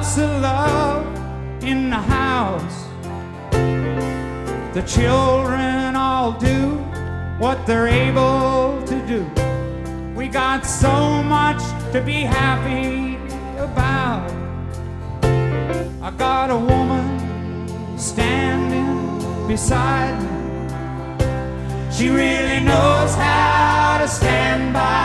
lots of love in the house. The children all do what they're able to do. We got so much to be happy about. I got a woman standing beside me. She really knows how to stand by